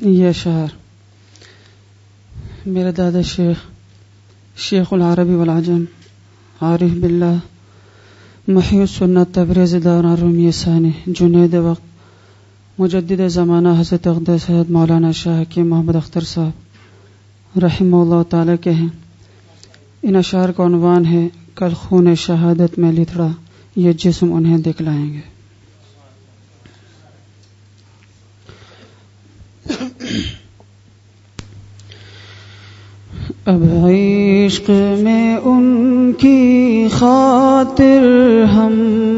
یہ شعر میرے دادا شیخ العربی والعجم عارف باللہ محی السنت تبریز دوران رومی ثانی جنید وقت مجدد زمانہ حضرت اقدس سید مولانا شاہ حکیم محمد اختر صاحب رحمہ اللہ تعالی کے ہیں. ان اشعار کا عنوان ہے کل خون شہادت میں لتڑا یہ جسم انہیں دکھلائیں گے. اب عشق میں ان کی خاطر ہم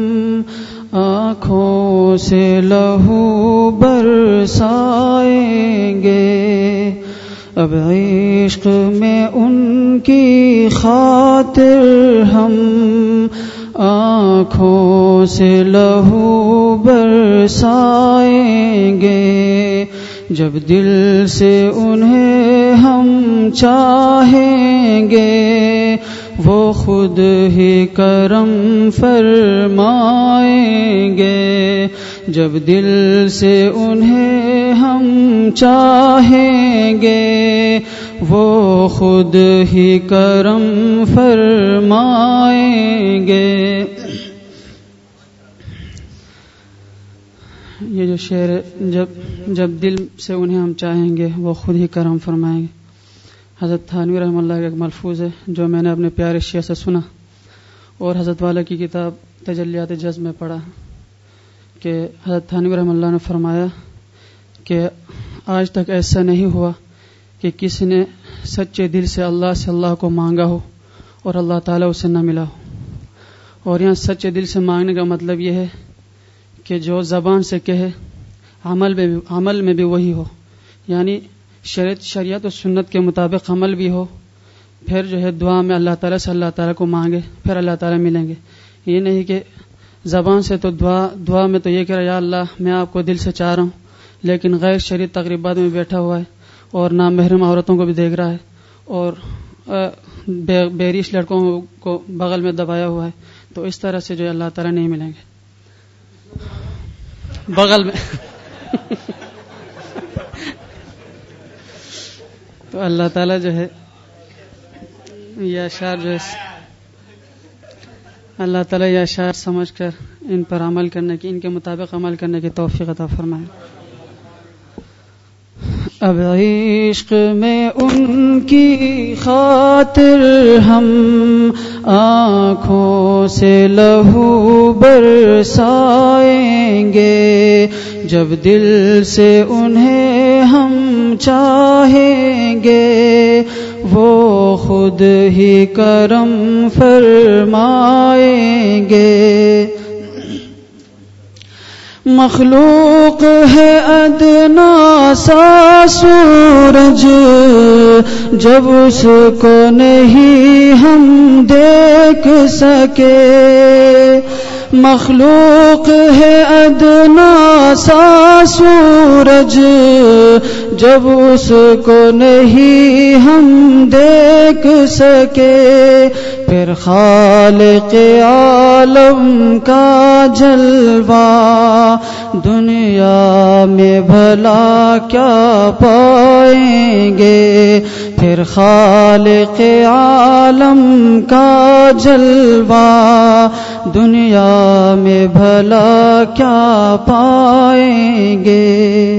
آنکھوں سے لہو برسائیں گے. اب عشق میں ان کی خاطر ہم آنکھوں سے لہو برسائیں گے. جب دل سے انہیں ہم چاہیں گے وہ خود ہی کرم فرمائیں گے. جب دل سے انہیں ہم چاہیں گے وہ خود ہی کرم فرمائیں گے. یہ جو شعر ہے جب دل سے انہیں ہم چاہیں گے وہ خود ہی کرم فرمائیں گے. حضرت تھانوی رحمہ اللہ کا ایک ملفوظ ہے جو میں نے اپنے پیارے شیخ سے سنا اور حضرت والا کی کتاب تجلیات جذب میں پڑھا کہ حضرت تھانوی رحمہ اللہ نے فرمایا کہ آج تک ایسا نہیں ہوا کہ کسی نے سچے دل سے اللہ کو مانگا ہو اور اللہ تعالیٰ اسے نہ ملا ہو. اور یہاں سچے دل سے مانگنے کا مطلب یہ ہے کہ جو زبان سے کہے عمل میں بھی وہی ہو، یعنی شریعت و سنت کے مطابق عمل بھی ہو. پھر جو ہے دعا میں اللہ تعالیٰ سے اللہ تعالیٰ کو مانگے پھر اللہ تعالیٰ ملیں گے. یہ نہیں کہ زبان سے تو دعا میں تو یہ کہہ رہا یا اللہ میں آپ کو دل سے چاہ رہا ہوں لیکن غیر شرعی تقریبات میں بیٹھا ہوا ہے اور نامحرم عورتوں کو بھی دیکھ رہا ہے اور بیریش لڑکوں کو بغل میں دبایا ہوا ہے. تو اس طرح سے جو اللہ تعالیٰ نہیں ملیں گے بغل میں. تو اللہ تعالیٰ جو ہے یہ اشعار جو ہے اللہ تعالیٰ یہ اشعار سمجھ کر ان پر عمل کرنے کی، ان کے مطابق عمل کرنے کی توفیق عطا فرمائے. اب عشق میں ان کی خاطر ہم آنکھوں سے لہو برسائیں گے. جب دل سے انہیں ہم چاہیں گے وہ خود ہی کرم فرمائیں گے. مخلوق ہے ادنا سا سورج جب اس کو نہیں ہم دیکھ سکے. مخلوق ہے ادنا سا سورج جب اس کو نہیں ہم دیکھ سکے. پھر خالق عالم کا جلوہ دنیا میں بھلا کیا پائیں گے. پھر خالق عالم کا جلوہ دنیا میں بھلا کیا پائیں گے.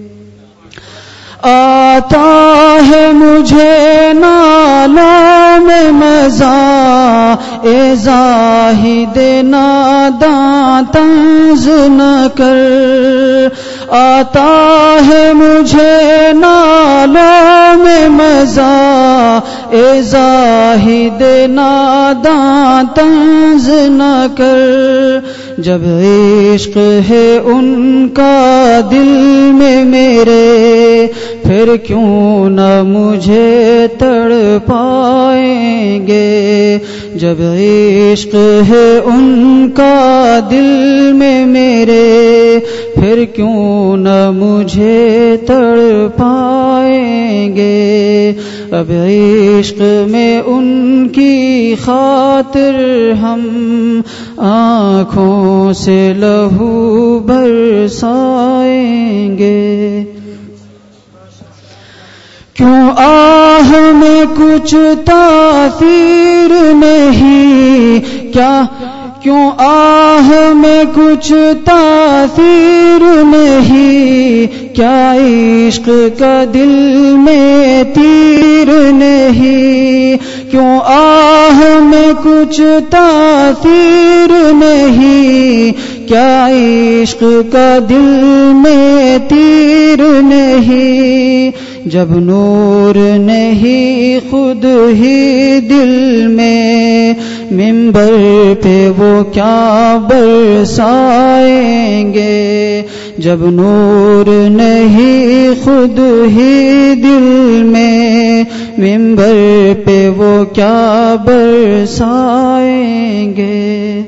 آتا ہے مجھے نالوں میں مزہ اے زاہد ناداں طنز نہ کر. آتا ہے مجھے نالوں میں مزہ اے زاہد ناداں طنز نہ کر. جب عشق ہے ان کا دل میں میرے پھر کیوں نہ مجھے تڑ پائیں گے. جب عشق ہے ان کا دل میں میرے پھر کیوں نہ مجھے تڑ پائیں گے. اب عشق میں ان کی خاطر ہم آنکھوں سے لہو برسائیں گے. کیوں آہ میں کچھ تاثیر نہیں، کیوں آہ میں کچھ تاثیر نہیں، کیا عشق کا دل میں تیر نہیں، کیوں آہ میں کچھ تاثیر نہیں، کیا عشق کا دل میں تیر نہیں، جب نور نہیں خود ہی دل میں، منبر پہ وہ کیا برسائیں گے، جب نور نہیں خود ہی دل میں، منبر پہ وہ کیا برسائیں گے،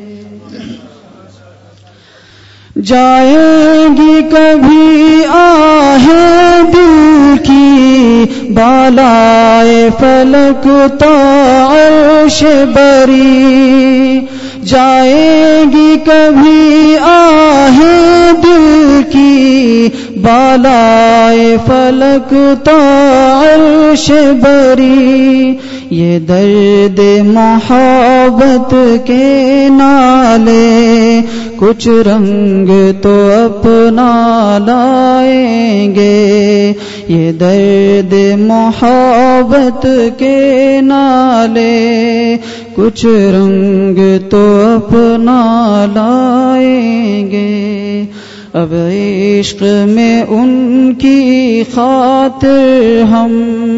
جائیں گی کبھی آہیں دل کی بالائے فلک تا عرش بری، جائیں گی کبھی آہیں دل کی بالائے فلک تا عرش بری، یہ درد محبت کے نالے کچھ رنگ تو اپنا لائیں گے، یہ درد محبت کے نالے کچھ رنگ تو اپنا لائیں گے، اب عشق میں ان کی خاطر ہم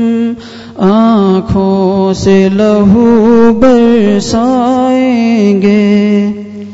آنکھوں سے لہو برسائیں گے،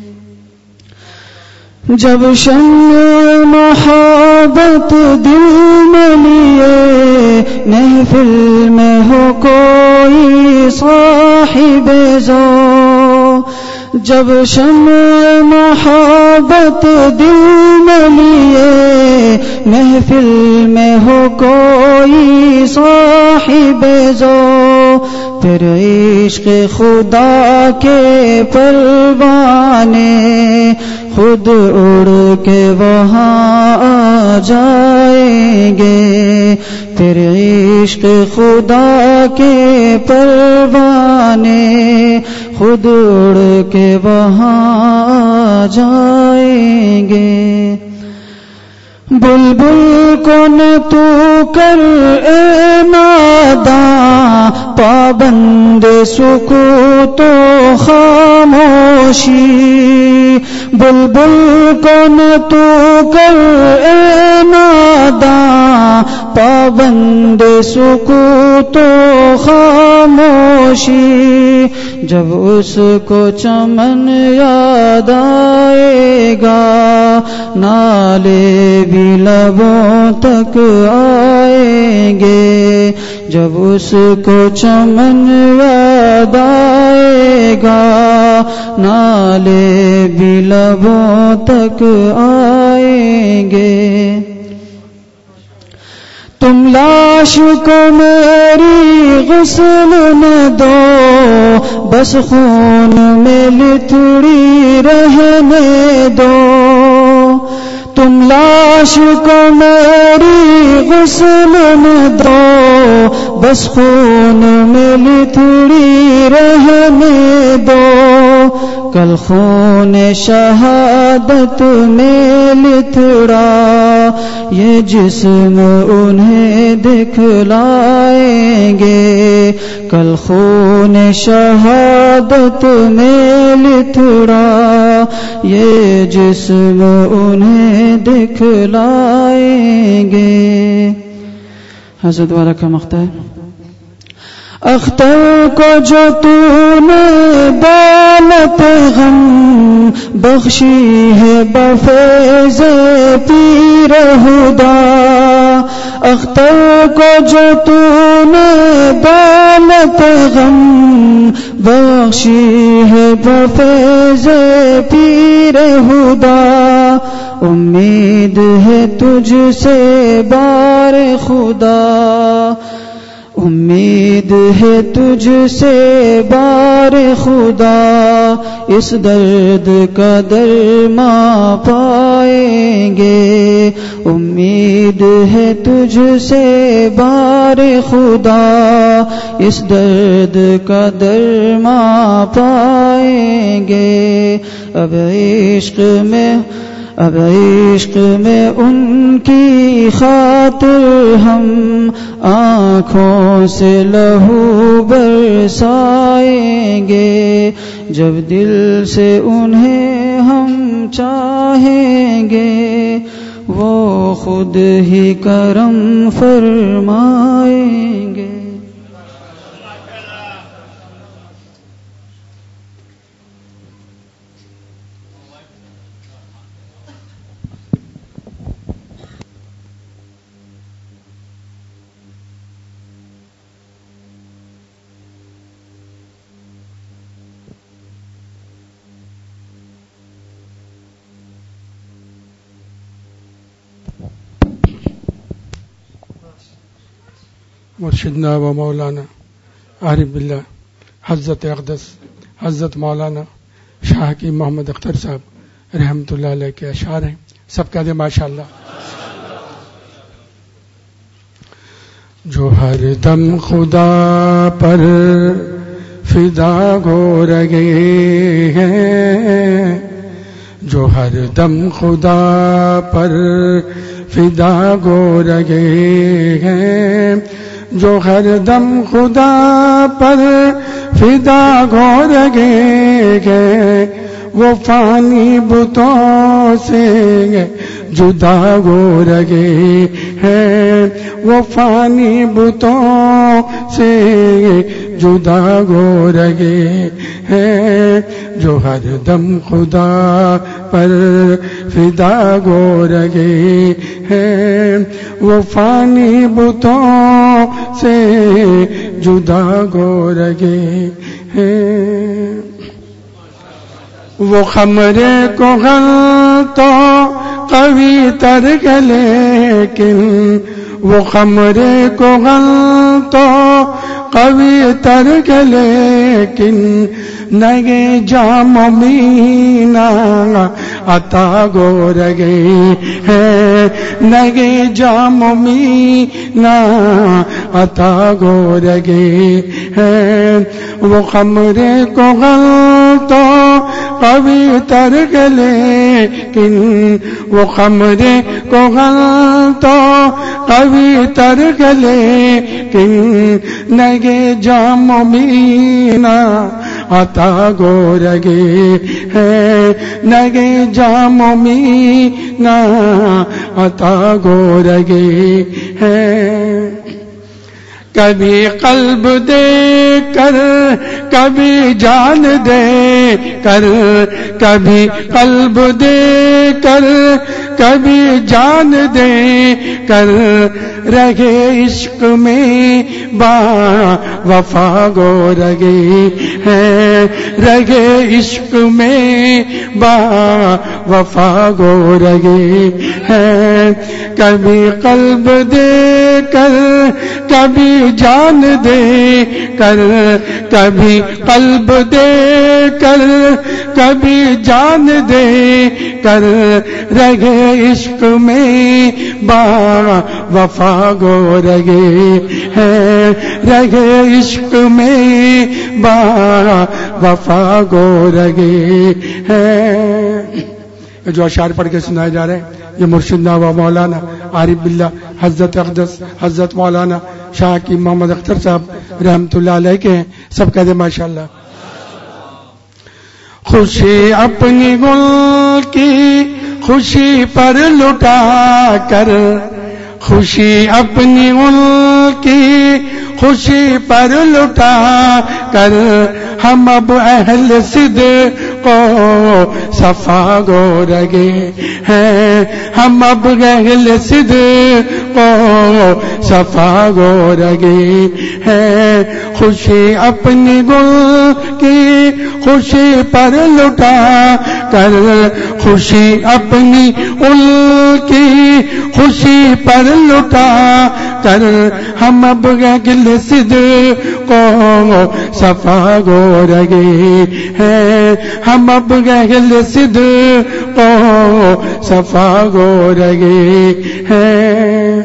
جب شمع محبت دل میں لیے محفل میں ہو کوئی صاحب ذوق، جب شمع محبت دل میں لیے محفل میں ہو کوئی صاحب ذوق، پھر عشق خدا کے پروانے خود اڑ کے وہاں آ جائیں گے، پھر عشق خدا کے پروانے خود اڑ کے وہاں آ جائیں گے، بلبل کو نہ تو کر اے ناداں پابند سکوت و خاموشی، بلبل کو نہ تو کر اے ناداں پابند سکوت و خاموشی، جب اس کو چمن یاد آئے گا نالے بھی لبوں تک آئیں گے، جب اس کو چمن یاد آئے گا نالے بھی لبوں تک آئیں گے، تم لاش کو میری غسل نہ دو، بس خون میں لتڑی رہنے دو، تم لاش کو میری غسل نہ دو، بس خون میں لتڑی رہنے دو، کل خون شہادت میں لتڑا یہ جسم انہیں دکھلائیں گے، کل خون شہادت میں لتڑا یہ جسم انہیں دکھلائیں گے۔ حضرت والا کا مقطع ہے، اختر کو جو تو نے دولت غم بخشی ہے بفیض پیر ہدا، اختر کو جو تو نے دولت غم بخشی ہے بفیض پیر ہدا، امید ہے تجھ سے بار خدا، امید ہے تجھ سے بار بار خدا اس درد کا درماں پائیں گے. امید ہے تجھ سے بار خدا اس درد کا درماں پائیں گے. اب عشق میں ان کی خاطر ہم آنکھوں سے لہو برسائیں گے. جب دل سے انہیں ہم چاہیں گے وہ خود ہی کرم فرمائیں گے. مرشدنا و مولانا عارف باللہ حضرت اقدس حضرت مولانا شاہ حکیم محمد اختر صاحب رحمۃ اللہ علیہ کے اشعار ہیں. سب کہہ دیں ماشاء اللہ. جو ہر دم خدا پر فدا ہو رہے ہیں, جو ہر دم خدا پر فدا ہو رہے ہیں, جو ہر دم خدا پر فدا ہو رہے ہیں, وہ فانی بتوں سے جدا ہو رہے ہیں, وہ فانی بتوں سے جدا ہو رہے ہیں. جو ہر دم خدا پر فدا ہو رہے ہیں, وہ فانی بتوں سے جدا ہو رہے ہیں. وہ خمرے کو غل تو قوی تر ہے لیکن, وہ خمرے کو غل تو قوی تر ہے لیکن, نگے جام مینا عطا ہو رہے ہیں, نگے جام مینا عطا ہو رہے ہیں. وہ خمرے کو غل تو قوی تر ہے لیکن, وہ خمرے کو غل تو قوی تر ہے لیکن, نگے جام مینا عطا ہو رہے ہیں, نگے جام مینا عطا ہو رہے ہیں. کبھی قلب دے کر کبھی جان دے کر, کبھی قلب دے کر کبھی جان دے کر, رہے عشق میں با وفا ہو رہے ہیں, رہے عشق میں با وفا ہو رہے ہیں. کبھی قلب دے کر کبھی جان دے کر, کبھی قلب دے کر کبھی جان دے کر, رہے عشق میں با وفا ہو رہے ہیں, رہے عشق میں با وفا ہو رہے ہیں. جو اشعار پڑھ کے سنائے جا رہے ہیں یہ مرشدنا و مولانا عارف باللہ حضرت اقدس حضرت مولانا شاہ کی محمد اختر صاحب رحمۃ اللہ علیہ کے ہیں. سب کہہ دیں ماشاء اللہ. خوشی اپنی گل کی خوشی پر لٹا کر, خوشی اپنی گل کی خوشی پر لٹا کر, ہم اب اہل صدق کو صفا ہو رہے ہیں, ہم اب اہل صدق کو صفا ہو رہے ہیں. خوشی اپنی گل کی خوشی پر لٹا کر, خوشی اپنی گل کی خوشی پر لٹا کر ہم اب گل صدق و صفا گو رگے ہیں، ہم اب گل صدق و صفا گو رگے ہیں،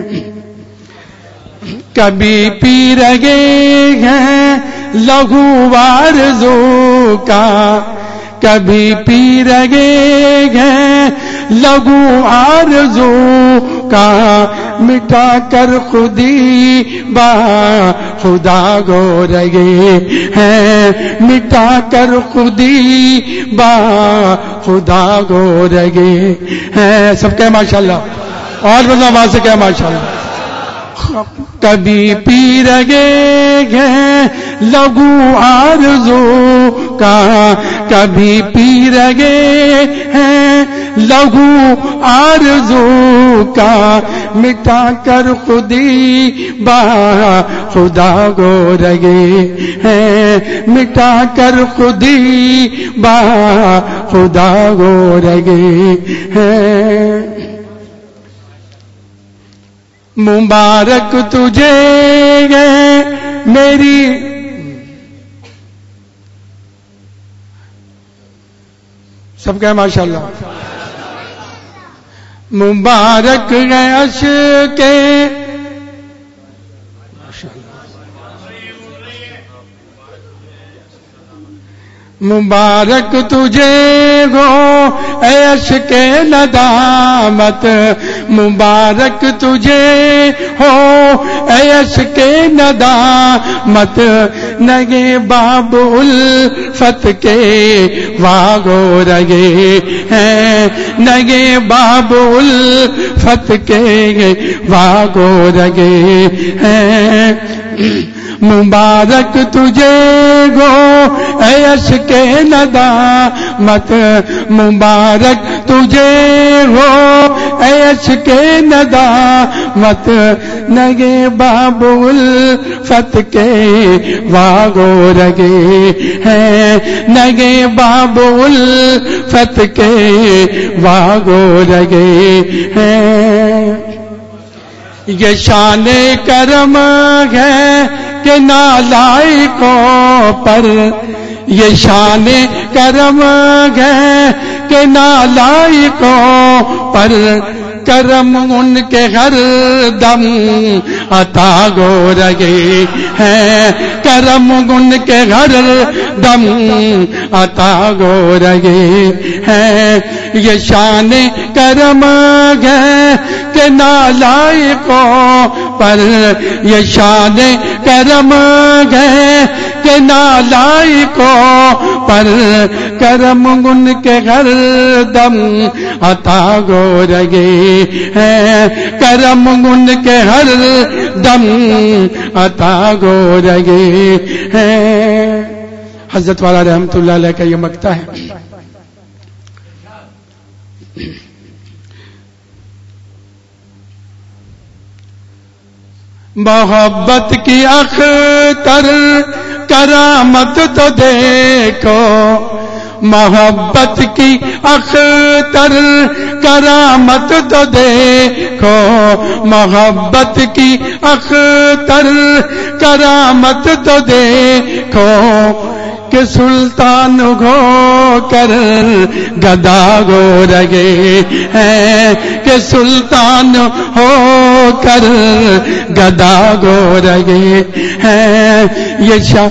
کبھی پی رگے ہیں لہو آرزو کا، کبھی پی رگے ہیں لہو آرزو کا، مٹا کر خودی با خدا گو رگے ہیں، مٹا کر خودی با خدا گو رگے ہیں. سب کہہ ماشاءاللہ، اور بندہ وہاں سے کہہ ماشاءاللہ. کبھی پی رگے ہیں لہو آرزو کا، کبھی پی رگے ہیں لہو آرزو کا، مٹا کر خودی با خدا گو رگے ہیں، مٹا کر خودی با خدا گو رگے ہیں. مبارک تجھے گے میری سب کہے ماشاءاللہ. مبارک ہے عشق مبارک تجھے ہو اے عشق ندامت، مبارک تجھے ہو اے عشق ندامت، نگے باب الفت کے واگو رگے ہیں، نگے باب الفت کے واگو رگے ہیں. مبارک تجھے گو اے عشق ندامت، مبارک تجھے ہو اے عشق ندامت، نگے باب الفت کے واگو رگے ہیں، نگے باب الفت کے واگو رگے ہیں. یہ شان کرم ہے کہ نالائقوں پر، یہ شان کرم ہے کہ نالائقوں پر، کرم ان کے ہر دم عطا گو رگے ہیں، کرم ان کے ہر دم عطا گو رگے ہیں. یہ شان کرم ہے کہ نالائقوں پر، یہ شان کرم ہے کہ نالائقوں پر، کرم ان کے ہر دم عطا گو رگے ہیں، کرم ان کے ہر دم عطا گو رگے ہیں. حضرت والا رحمت اللہ علیہ کا یہ مقطع ہے. محبت کی اختر کرامت تو دیکھو، محبت کی اختر کرامت تو دیکھو، محبت کی اختر کرامت تو دیکھو، کہ سلطان ہو کر گدا گو رگے ہیں، کہ سلطان ہو کر گدا گو رگے ہیں. یہ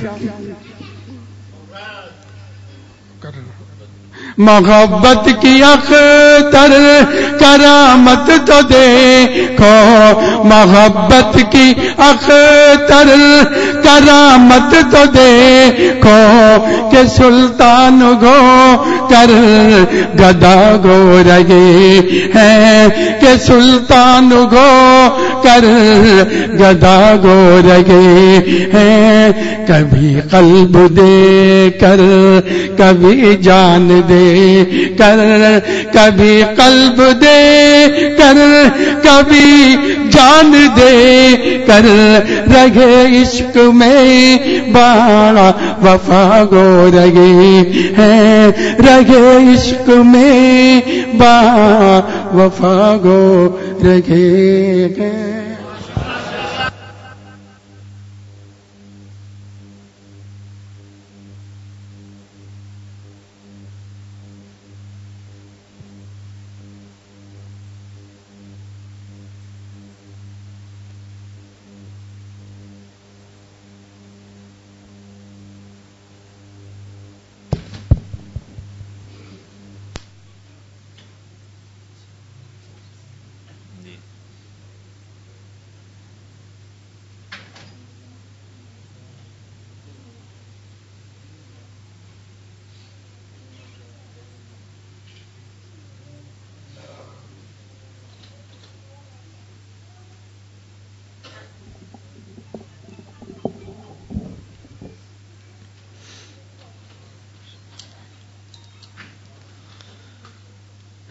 محبت کی اختر کرامت تو دیکھو، محبت کی اختر کرامت تو دیکھو، کہ سلطان گو کر گدا گو رگے ہیں، کہ سلطان گو کر گدا گو رگے ہیں. کبھی قلب دے کر کبھی جان دے کر، کبھی قلب دے کر کبھی جان دے کر، رگے عشق میں بڑا وفا گو رگے ہیں، رگے عشق میں بڑا وفا گو رگے ہیں.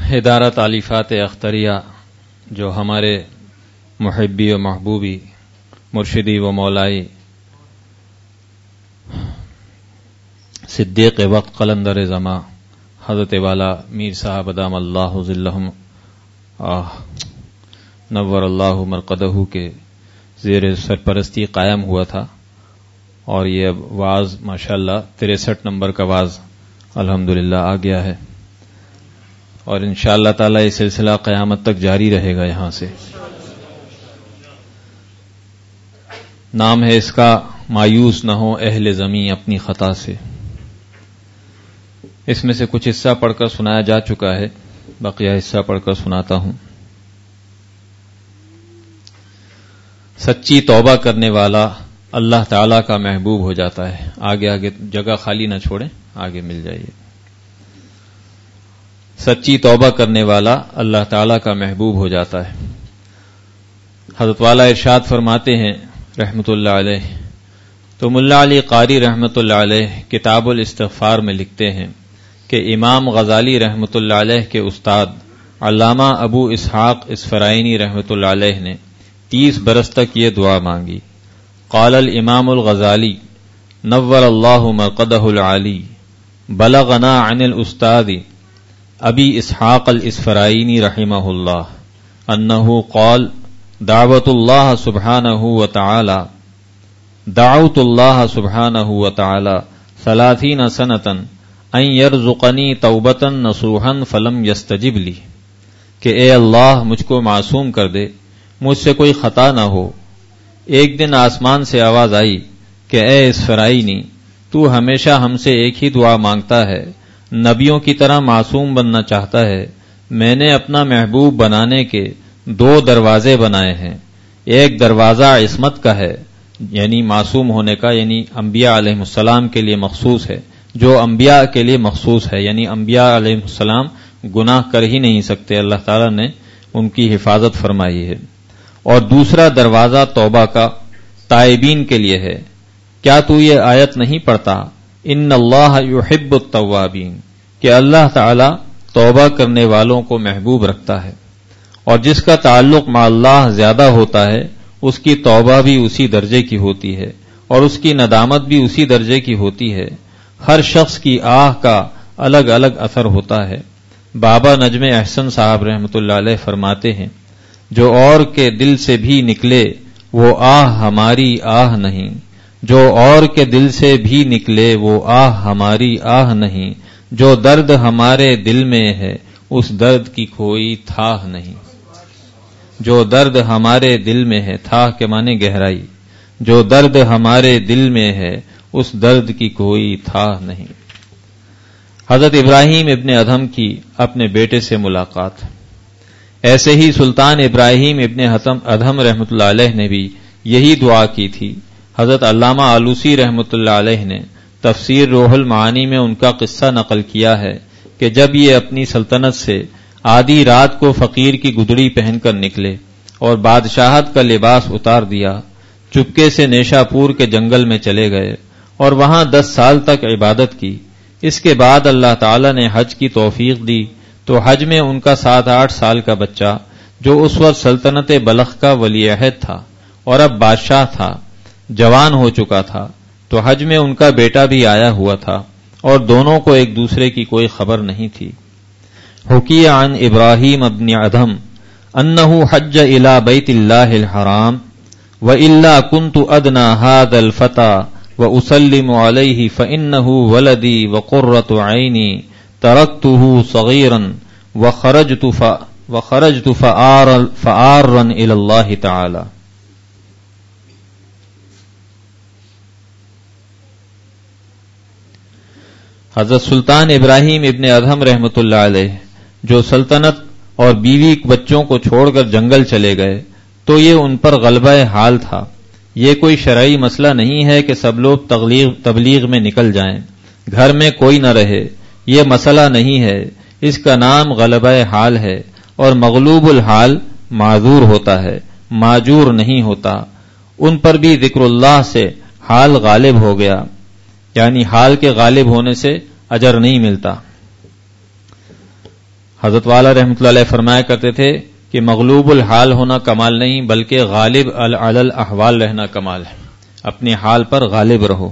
ادارہ تالیفات اختریہ جو ہمارے محبی و محبوبی مرشدی و مولائی صدیق وقت قلندر زماں حضرت والا میر صاحب ادام اللہ ظلہم نور اللہ مرقدہ کے زیر سرپرستی قائم ہوا تھا، اور یہ اب واز ماشاءاللہ 63 نمبر کا واز الحمدللہ آ گیا ہے، اور انشاءاللہ تعالی یہ سلسلہ قیامت تک جاری رہے گا یہاں سے۔ نام ہے اس کا مایوس نہ ہو اہل زمیں اپنی خطا سے۔ اس میں سے کچھ حصہ پڑھ کر سنایا جا چکا ہے، بقیہ حصہ پڑھ کر سناتا ہوں۔ سچی توبہ کرنے والا اللہ تعالی کا محبوب ہو جاتا ہے۔ آگے جگہ خالی نہ چھوڑیں، آگے مل جائیے۔ سچی توبہ کرنے والا اللہ تعالی کا محبوب ہو جاتا ہے۔ حضرت والا ارشاد فرماتے ہیں رحمت اللہ علیہ، تو ملا علی قاری رحمت اللہ علیہ کتاب الاستغفار میں لکھتے ہیں کہ امام غزالی رحمت اللہ علیہ کے استاد علامہ ابو اسحاق اسفرائینی رحمت اللہ علیہ نے 30 برس تک یہ دعا مانگی۔ قال الامام الغزالی نور اللہ مرقدہ العالی بلغنا عن الاستاذ ابی اسحاق الاسفرائینی رحمہ اللہ انہ قال دعوت اللہ سبحانہ وتعالی دعوت اللہ سبحانہ وتعالی 30 سنة ان یرزقنی توبتا نصوحا فلم یستجب لی، کہ اے اللہ مجھ کو معصوم کر دے، مجھ سے کوئی خطا نہ ہو۔ ایک دن آسمان سے آواز آئی کہ اے اسفرائینی، تو ہمیشہ ہم سے ایک ہی دعا مانگتا ہے، نبیوں کی طرح معصوم بننا چاہتا ہے، میں نے اپنا محبوب بنانے کے 2 دروازے بنائے ہیں۔ ایک دروازہ عصمت کا ہے، یعنی معصوم ہونے کا، یعنی انبیاء علیہ السلام کے لیے مخصوص ہے، جو انبیاء کے لیے مخصوص ہے، یعنی انبیاء علیہ السلام گناہ کر ہی نہیں سکتے، اللہ تعالیٰ نے ان کی حفاظت فرمائی ہے۔ اور دوسرا دروازہ توبہ کا تائبین کے لیے ہے۔ کیا تو یہ آیت نہیں پڑھتا ان اللہ یحب التوابین، کہ اللہ تعالی توبہ کرنے والوں کو محبوب رکھتا ہے، اور جس کا تعلق مع اللہ زیادہ ہوتا ہے اس کی توبہ بھی اسی درجے کی ہوتی ہے، اور اس کی ندامت بھی اسی درجے کی ہوتی ہے۔ ہر شخص کی آہ کا الگ الگ اثر ہوتا ہے۔ بابا نجم احسن صاحب رحمۃ اللہ علیہ فرماتے ہیں، جو اور کے دل سے بھی نکلے وہ آہ ہماری آہ نہیں، جو اور کے دل سے بھی نکلے وہ آہ ہماری آہ نہیں، جو درد ہمارے دل میں ہے اس درد کی کوئی تھاہ نہیں۔ جو درد ہمارے دل میں ہے، تھاہ کے معنی گہرائی، جو درد ہمارے دل میں ہے اس درد کی کوئی تھاہ نہیں۔ حضرت ابراہیم ابن ادھم کی اپنے بیٹے سے ملاقات۔ ایسے ہی سلطان ابراہیم ابن ادھم رحمۃ اللہ علیہ نے بھی یہی دعا کی تھی۔ حضرت علامہ آلوسی رحمۃ اللہ علیہ نے تفسیر روح المعانی میں ان کا قصہ نقل کیا ہے کہ جب یہ اپنی سلطنت سے آدھی رات کو فقیر کی گدڑی پہن کر نکلے اور بادشاہت کا لباس اتار دیا، چپکے سے نیشا پور کے جنگل میں چلے گئے اور وہاں 10 سال تک عبادت کی۔ اس کے بعد اللہ تعالی نے حج کی توفیق دی تو حج میں ان کا 7-8 سال کا بچہ، جو اس وقت سلطنت بلخ کا ولی عہد تھا اور اب بادشاہ تھا، جوان ہو چکا تھا، تو حج میں ان کا بیٹا بھی آیا ہوا تھا، اور دونوں کو ایک دوسرے کی کوئی خبر نہیں تھی۔ حکی عن ابراہیم ابن ادھم انہ حج الی بیت اللہ الحرام وإلا كنت ادنى هذا الفتى واسلم عليه فانه ولدي وقرة عيني تركته صغيرا وخرجت فآرا الى الله تعالى۔ حضرت سلطان ابراہیم ابن ادھم رحمۃ اللہ علیہ جو سلطنت اور بیوی بچوں کو چھوڑ کر جنگل چلے گئے تو یہ ان پر غلبہ حال تھا۔ یہ کوئی شرعی مسئلہ نہیں ہے کہ سب لوگ تبلیغ میں نکل جائیں، گھر میں کوئی نہ رہے، یہ مسئلہ نہیں ہے، اس کا نام غلبہ حال ہے، اور مغلوب الحال معذور ہوتا ہے، معجور نہیں ہوتا۔ ان پر بھی ذکر اللہ سے حال غالب ہو گیا، یعنی حال کے غالب ہونے سے اجر نہیں ملتا۔ حضرت والا رحمۃ اللہ علیہ فرمایا کرتے تھے کہ مغلوب الحال ہونا کمال نہیں بلکہ غالب علی الاحوال رہنا کمال ہے، اپنے حال پر غالب رہو۔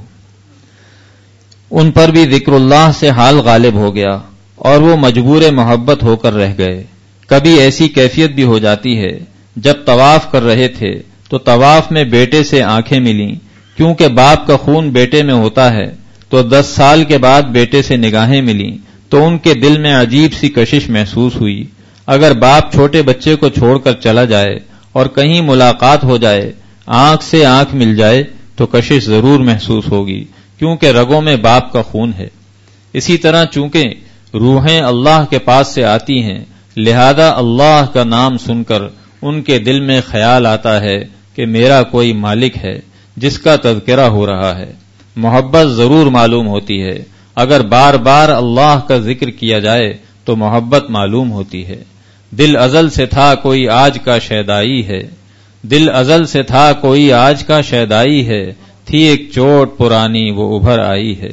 ان پر بھی ذکر اللہ سے حال غالب ہو گیا اور وہ مجبور محبت ہو کر رہ گئے۔ کبھی ایسی کیفیت بھی ہو جاتی ہے، جب طواف کر رہے تھے تو طواف میں بیٹے سے آنکھیں ملیں، کیونکہ باپ کا خون بیٹے میں ہوتا ہے، تو 10 سال کے بعد بیٹے سے نگاہیں ملیں تو ان کے دل میں عجیب سی کشش محسوس ہوئی۔ اگر باپ چھوٹے بچے کو چھوڑ کر چلا جائے اور کہیں ملاقات ہو جائے، آنکھ سے آنکھ مل جائے تو کشش ضرور محسوس ہوگی، کیونکہ رگوں میں باپ کا خون ہے۔ اسی طرح چونکہ روحیں اللہ کے پاس سے آتی ہیں، لہذا اللہ کا نام سن کر ان کے دل میں خیال آتا ہے کہ میرا کوئی مالک ہے جس کا تذکرہ ہو رہا ہے۔ محبت ضرور معلوم ہوتی ہے، اگر بار بار اللہ کا ذکر کیا جائے تو محبت معلوم ہوتی ہے۔ دل ازل سے تھا کوئی آج کا شیدائی ہے، دل ازل سے تھا کوئی آج کا شیدائی ہے، تھی ایک چوٹ پرانی وہ ابھر آئی ہے۔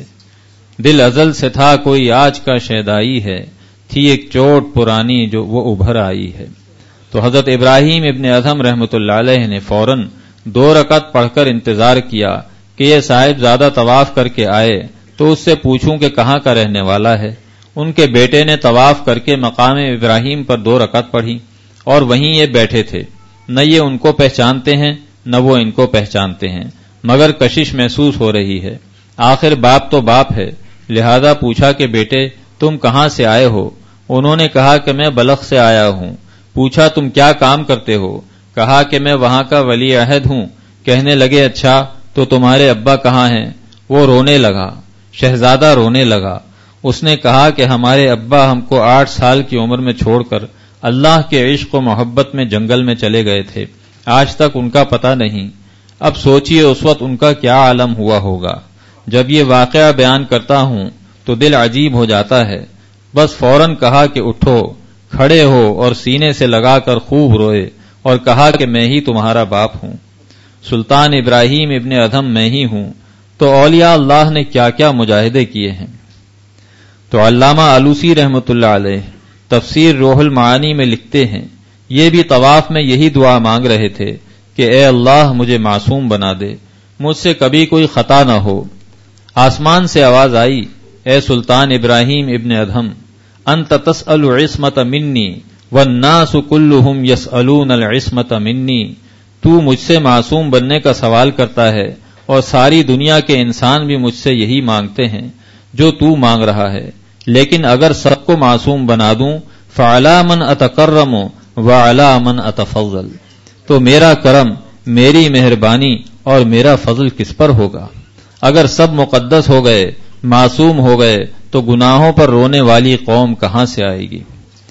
دل ازل سے تھا کوئی آج کا شیدائی ہے، تھی ایک چوٹ پرانی جو وہ ابھر آئی ہے۔ تو حضرت ابراہیم ابن ادھم رحمۃ اللہ علیہ نے فوراً 2 رکعت پڑھ کر انتظار کیا کہ یہ صاحب زیادہ طواف کر کے آئے تو اس سے پوچھوں کہ کہاں کا رہنے والا ہے۔ ان کے بیٹے نے طواف کر کے مقام ابراہیم پر 2 رکعت پڑھی اور وہیں یہ بیٹھے تھے، نہ یہ ان کو پہچانتے ہیں نہ وہ ان کو پہچانتے ہیں، مگر کشش محسوس ہو رہی ہے۔ آخر باپ تو باپ ہے، لہذا پوچھا کہ بیٹے تم کہاں سے آئے ہو؟ انہوں نے کہا کہ میں بلخ سے آیا ہوں۔ پوچھا تم کیا کام کرتے ہو؟ کہا کہ میں وہاں کا ولی عہد ہوں۔ کہنے لگے اچھا تو تمہارے ابا کہاں ہیں؟ وہ رونے لگا، شہزادہ رونے لگا۔ اس نے کہا کہ ہمارے ابا ہم کو 8 سال کی عمر میں چھوڑ کر اللہ کے عشق و محبت میں جنگل میں چلے گئے تھے، آج تک ان کا پتہ نہیں۔ اب سوچئے اس وقت ان کا کیا عالم ہوا ہوگا۔ جب یہ واقعہ بیان کرتا ہوں تو دل عجیب ہو جاتا ہے، بس فوراً کہا کہ اٹھو، کھڑے ہو اور سینے سے لگا کر خوب روئے اور کہا کہ میں ہی تمہارا باپ ہوں، سلطان ابراہیم ابن ادھم میں ہی ہوں۔ تو اولیاء اللہ نے کیا کیا مجاہدے کیے ہیں۔ تو علامہ آلوسی رحمۃ اللہ علیہ تفسیر روح المعانی میں لکھتے ہیں، یہ بھی طواف میں یہی دعا مانگ رہے تھے کہ اے اللہ مجھے معصوم بنا دے، مجھ سے کبھی کوئی خطا نہ ہو۔ آسمان سے آواز آئی، اے سلطان ابراہیم ابن ادھم، انت تسأل العصمت منی والناس کلہم یسألون العصمت منی، تو مجھ سے معصوم بننے کا سوال کرتا ہے اور ساری دنیا کے انسان بھی مجھ سے یہی مانگتے ہیں جو تو مانگ رہا ہے، لیکن اگر سب کو معصوم بنا دوں فعلی من اتکرم وعلی من اتفضل، تو میرا کرم، میری مہربانی اور میرا فضل کس پر ہوگا؟ اگر سب مقدس ہو گئے، معصوم ہو گئے تو گناہوں پر رونے والی قوم کہاں سے آئے گی؟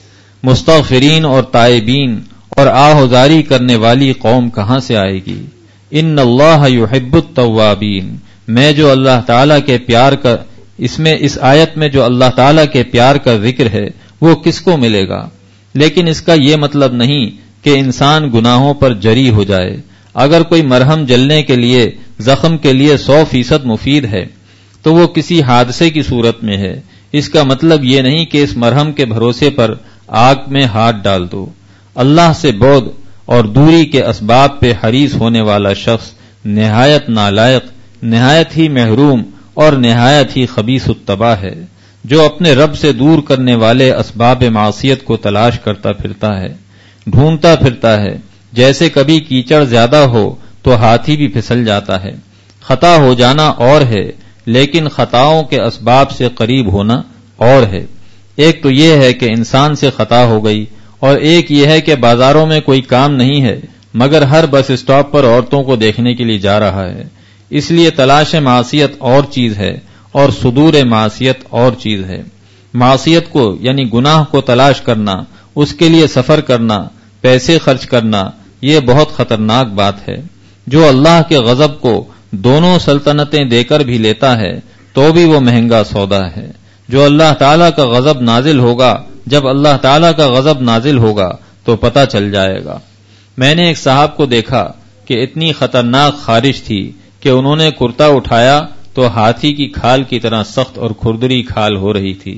مستغفرین اور تائبین اور آہذاری کرنے والی قوم کہاں سے آئے گی؟ ان اللہ یحب التوابین، میں جو اللہ تعالیٰ کے پیار کا اس آیت میں جو اللہ تعالیٰ کے پیار کا ذکر ہے وہ کس کو ملے گا؟ لیکن اس کا یہ مطلب نہیں کہ انسان گناہوں پر جری ہو جائے۔ اگر کوئی مرہم جلنے کے لیے، زخم کے لیے 100% مفید ہے تو وہ کسی حادثے کی صورت میں ہے، اس کا مطلب یہ نہیں کہ اس مرہم کے بھروسے پر آگ میں ہاتھ ڈال دو۔ اللہ سے بعد اور دوری کے اسباب پہ حریص ہونے والا شخص نہایت نالائق، نہایت ہی محروم اور نہایت ہی خبیث الطبع ہے، جو اپنے رب سے دور کرنے والے اسباب معصیت کو تلاش کرتا پھرتا ہے، ڈھونڈتا پھرتا ہے۔ جیسے کبھی کیچڑ زیادہ ہو تو ہاتھی بھی پھسل جاتا ہے۔ خطا ہو جانا اور ہے، لیکن خطاؤں کے اسباب سے قریب ہونا اور ہے۔ ایک تو یہ ہے کہ انسان سے خطا ہو گئی، اور ایک یہ ہے کہ بازاروں میں کوئی کام نہیں ہے مگر ہر بس اسٹاپ پر عورتوں کو دیکھنے کے لیے جا رہا ہے۔ اس لیے تلاش معصیت اور چیز ہے اور صدور معصیت اور چیز ہے۔ معصیت کو یعنی گناہ کو تلاش کرنا، اس کے لیے سفر کرنا، پیسے خرچ کرنا، یہ بہت خطرناک بات ہے۔ جو اللہ کے غضب کو دونوں سلطنتیں دے کر بھی لیتا ہے تو بھی وہ مہنگا سودا ہے۔ جو اللہ تعالیٰ کا غضب نازل ہوگا، جب اللہ تعالیٰ کا غضب نازل ہوگا تو پتہ چل جائے گا۔ میں نے ایک صاحب کو دیکھا کہ اتنی خطرناک خارش تھی کہ انہوں نے کرتا اٹھایا تو ہاتھی کی کھال کی طرح سخت اور کھردری کھال ہو رہی تھی۔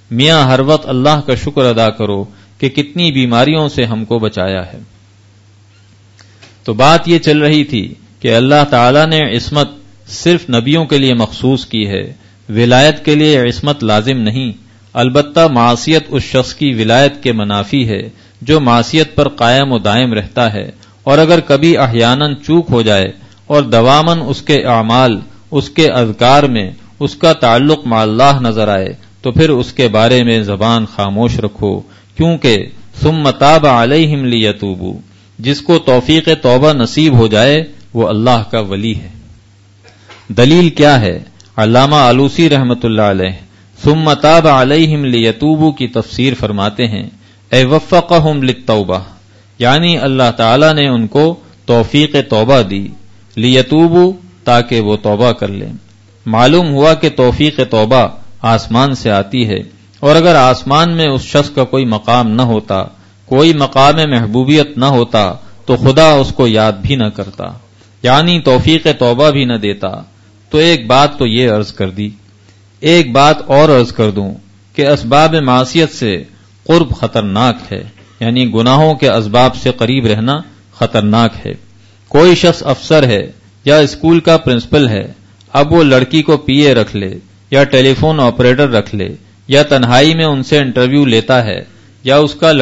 میاں ہر وقت اللہ کا شکر ادا کرو کہ کتنی بیماریوں سے ہم کو بچایا ہے۔ تو بات یہ چل رہی تھی کہ اللہ تعالیٰ نے عصمت صرف نبیوں کے لیے مخصوص کی ہے، ولایت کے لیے عصمت لازم نہیں، البتہ معصیت اس شخص کی ولایت کے منافی ہے جو معصیت پر قائم و دائم رہتا ہے، اور اگر کبھی احیاناً چوک ہو جائے اور دواراً اس کے اعمال، اس کے اذکار میں اس کا تعلق مع اللہ نظر آئے تو پھر اس کے بارے میں زبان خاموش رکھو، کیونکہ ثم تاب علیہم لیتوبوا، جس کو توفیق توبہ نصیب ہو جائے وہ اللہ کا ولی ہے۔ دلیل کیا ہے؟ علامہ آلوسی رحمۃ اللہ علیہ ثم تاب علیہم لیتوبوا کی تفسیر فرماتے ہیں اے وفقہم للتوبہ، یعنی اللہ تعالی نے ان کو توفیق توبہ دی، لیتوبوا تاکہ وہ توبہ کر لیں۔ معلوم ہوا کہ توفیق توبہ آسمان سے آتی ہے، اور اگر آسمان میں اس شخص کا کوئی مقام نہ ہوتا، کوئی مقام محبوبیت نہ ہوتا تو خدا اس کو یاد بھی نہ کرتا، یعنی توفیق توبہ بھی نہ دیتا۔ تو ایک بات تو یہ عرض کر دی، ایک بات اور عرض کر دوں کہ اسباب معصیت سے قرب خطرناک ہے، یعنی گناہوں کے اسباب سے قریب رہنا خطرناک ہے۔ کوئی شخص افسر ہے یا اسکول کا پرنسپل ہے، اب وہ لڑکی کو پی اے رکھ لے یا ٹیلی فون آپریٹر رکھ لے یا تنہائی میں ان سے انٹرویو لیتا ہے یا اس کا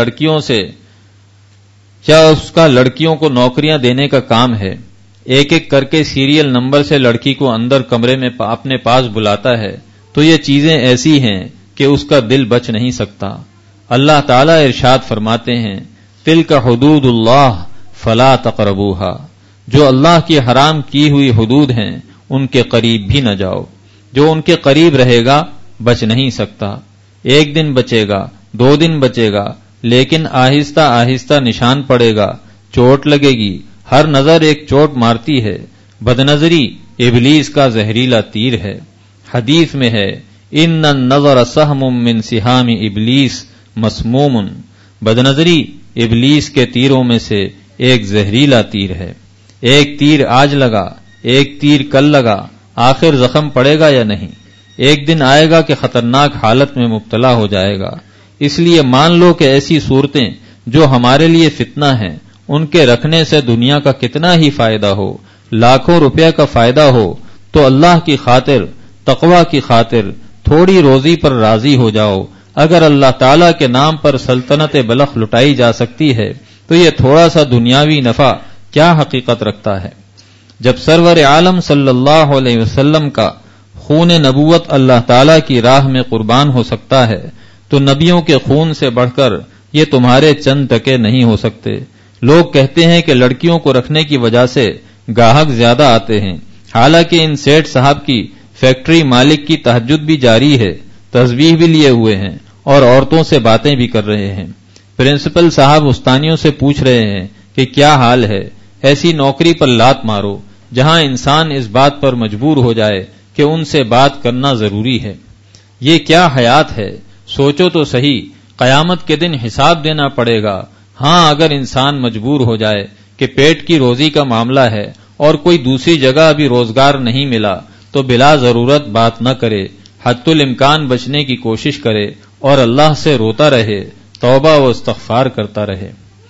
لڑکیوں کو نوکریاں دینے کا کام ہے، ایک ایک کر کے سیریل نمبر سے لڑکی کو اندر کمرے میں اپنے پاس بلاتا ہے، تو یہ چیزیں ایسی ہیں کہ اس کا دل بچ نہیں سکتا۔ اللہ تعالیٰ ارشاد فرماتے ہیں تلک حدود اللہ فلا تقربوها، جو اللہ کی حرام کی ہوئی حدود ہیں ان کے قریب بھی نہ جاؤ۔ جو ان کے قریب رہے گا بچ نہیں سکتا، ایک دن بچے گا، 2 دن بچے گا، لیکن آہستہ آہستہ نشان پڑے گا، چوٹ لگے گی، ہر نظر ایک چوٹ مارتی ہے۔ بدنظری ابلیس کا زہریلا تیر ہے، حدیث میں ہے ان النظر سہم من سہام ابلیس مسموم، بدنظری ابلیس کے تیروں میں سے ایک زہریلا تیر ہے۔ ایک تیر آج لگا، ایک تیر کل لگا، آخر زخم پڑے گا یا نہیں؟ ایک دن آئے گا کہ خطرناک حالت میں مبتلا ہو جائے گا۔ اس لیے مان لو کہ ایسی صورتیں جو ہمارے لیے فتنہ ہیں ان کے رکھنے سے دنیا کا کتنا ہی فائدہ ہو، لاکھوں روپے کا فائدہ ہو، تو اللہ کی خاطر، تقوی کی خاطر تھوڑی روزی پر راضی ہو جاؤ۔ اگر اللہ تعالیٰ کے نام پر سلطنت بلخ لٹائی جا سکتی ہے تو یہ تھوڑا سا دنیاوی نفع کیا حقیقت رکھتا ہے؟ جب سرور عالم صلی اللہ علیہ وسلم کا خون نبوت اللہ تعالیٰ کی راہ میں قربان ہو سکتا ہے تو نبیوں کے خون سے بڑھ کر یہ تمہارے چند ٹکے نہیں ہو سکتے۔ لوگ کہتے ہیں کہ لڑکیوں کو رکھنے کی وجہ سے گاہک زیادہ آتے ہیں، حالانکہ ان سیٹھ صاحب کی فیکٹری مالک کی تہجد بھی جاری ہے، تسبیح بھی لیے ہوئے ہیں اور عورتوں سے باتیں بھی کر رہے ہیں۔ پرنسپل صاحب استانیوں سے پوچھ رہے ہیں کہ کیا حال ہے، ایسی نوکری پر لات مارو جہاں انسان اس بات پر مجبور ہو جائے کہ ان سے بات کرنا ضروری ہے۔ یہ کیا حیات ہے؟ سوچو تو صحیح، قیامت کے دن حساب دینا پڑے گا۔ ہاں اگر انسان مجبور ہو جائے کہ پیٹ کی روزی کا معاملہ ہے اور کوئی دوسری جگہ ابھی روزگار نہیں ملا تو بلا ضرورت بات نہ کرے، حد الامکان بچنے کی کوشش کرے اور اللہ سے روتا رہے، توبہ و استغفار کرتا رہے۔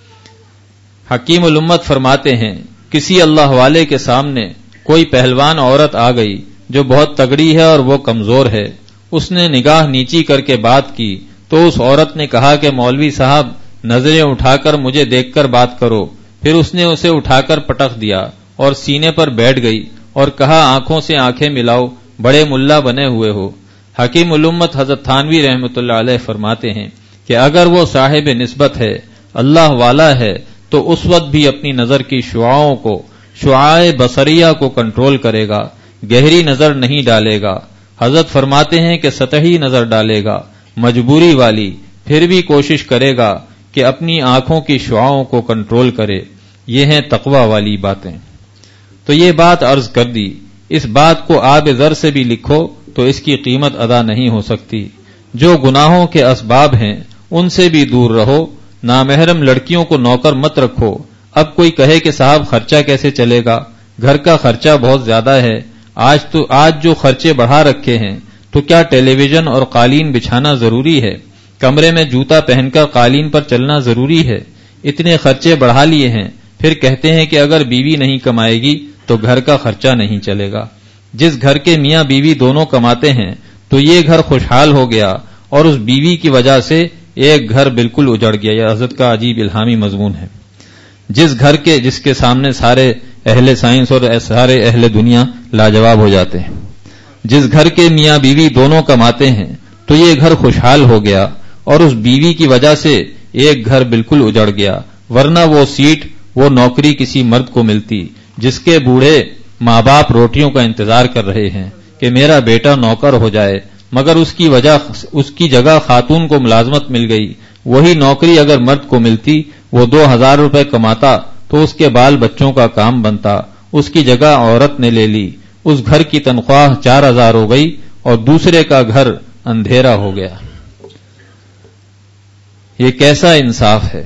حکیم الامت فرماتے ہیں کسی اللہ والے کے سامنے کوئی پہلوان عورت آ گئی جو بہت تگڑی ہے اور وہ کمزور ہے، اس نے نگاہ نیچی کر کے بات کی تو اس عورت نے کہا کہ مولوی صاحب نظریں اٹھا کر مجھے دیکھ کر بات کرو، پھر اس نے اسے اٹھا کر پٹخ دیا اور سینے پر بیٹھ گئی اور کہا آنکھوں سے آنکھیں ملاؤ، بڑے ملا بنے ہوئے ہو۔ حکیم الامت حضرت تھانوی رحمۃ اللہ علیہ فرماتے ہیں کہ اگر وہ صاحب نسبت ہے، اللہ والا ہے، تو اس وقت بھی اپنی نظر کی شعاعوں کو، شعاع بصریہ کو کنٹرول کرے گا، گہری نظر نہیں ڈالے گا۔ حضرت فرماتے ہیں کہ سطحی نظر ڈالے گا، مجبوری والی، پھر بھی کوشش کرے گا کہ اپنی آنکھوں کی شعاعوں کو کنٹرول کرے۔ یہ ہیں تقوی والی باتیں۔ تو یہ بات عرض کر دی، اس بات کو آب زر سے بھی لکھو تو اس کی قیمت ادا نہیں ہو سکتی۔ جو گناہوں کے اسباب ہیں ان سے بھی دور رہو، نامحرم لڑکیوں کو نوکر مت رکھو۔ اب کوئی کہے کہ صاحب خرچہ کیسے چلے گا، گھر کا خرچہ بہت زیادہ ہے، آج جو خرچے بڑھا رکھے ہیں تو کیا ٹیلی ویژن اور قالین بچھانا ضروری ہے؟ کمرے میں جوتا پہن کر قالین پر چلنا ضروری ہے؟ اتنے خرچے بڑھا لیے ہیں، پھر کہتے ہیں کہ اگر بیوی نہیں کمائے گی تو گھر کا خرچہ نہیں چلے گا۔ جس گھر کے میاں بیوی دونوں کماتے ہیں تو یہ گھر خوشحال ہو گیا، اور اس بیوی کی وجہ سے ایک گھر بالکل اجڑ گیا۔ یہ حضرت کا عجیب الہامی مضمون ہے۔ جس کے سامنے سارے اہل سائنس اور سارے اہل دنیا لاجواب ہو جاتے ہیں۔ جس گھر کے میاں بیوی دونوں کماتے ہیں تو یہ گھر خوشحال ہو گیا، اور اس بیوی کی وجہ سے ایک گھر بالکل اجڑ گیا، ورنہ وہ سیٹ، وہ نوکری کسی مرد کو ملتی جس کے بوڑھے ماں باپ روٹیوں کا انتظار کر رہے ہیں کہ میرا بیٹا نوکر ہو جائے، مگر اس کی جگہ خاتون کو ملازمت مل گئی۔ وہی نوکری اگر مرد کو ملتی، وہ 2000 روپے کماتا تو اس کے بال بچوں کا کام بنتا، اس کی جگہ عورت نے لے لی، اس گھر کی تنخواہ 4000 ہو گئی اور دوسرے کا گھر اندھیرا ہو گیا۔ یہ کیسا انصاف ہے؟